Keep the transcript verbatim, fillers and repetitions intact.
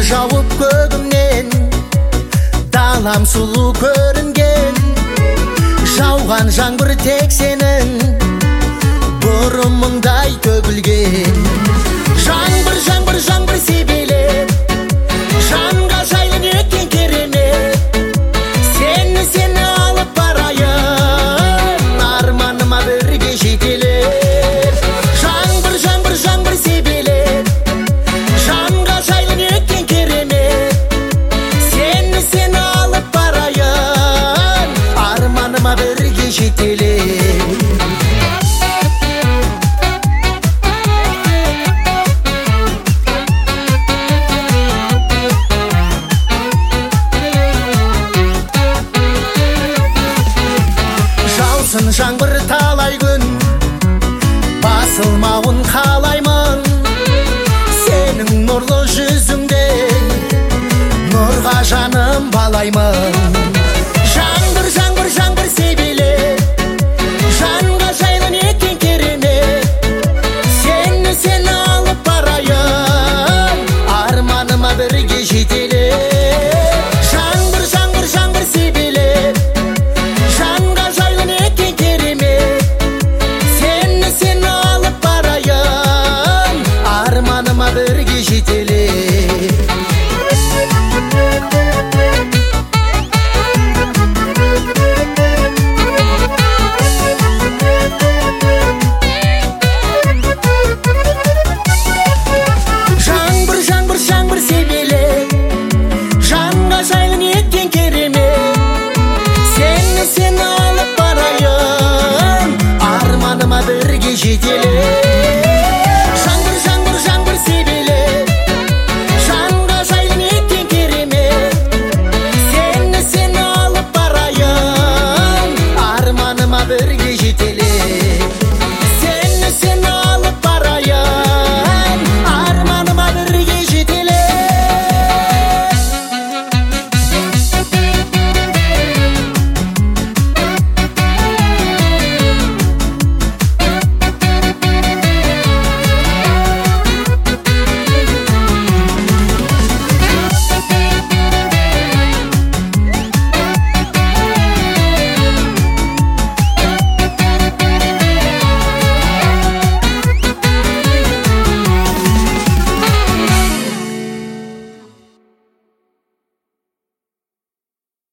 жауып көгімнен далам сұлу көрінген, жауған жаңбыр тек сенің бұрымыңдай төгілген. Жаңбыр, жаңбыр, жаңбыр себелеп, жанға жайлы неткен керемет, сені сені алып барайын, арманыма бірге жетелеп. Жаңбыр, жаңбыр, жаңбыр себелеп, жанға жайлы неткен керемет, сені сені алып барайын, арманыма бірге жетелеп. Жаңбыр талай күн басылмауын қалаймын, сенің нұрлы жүзіңде нұрға жаным балаймын. Жаңбыр, жаңбыр, жаңбыр себелеп, жанға жайлы неткен керемет, сені сені алып барайын, арманыма бірге жетелеп.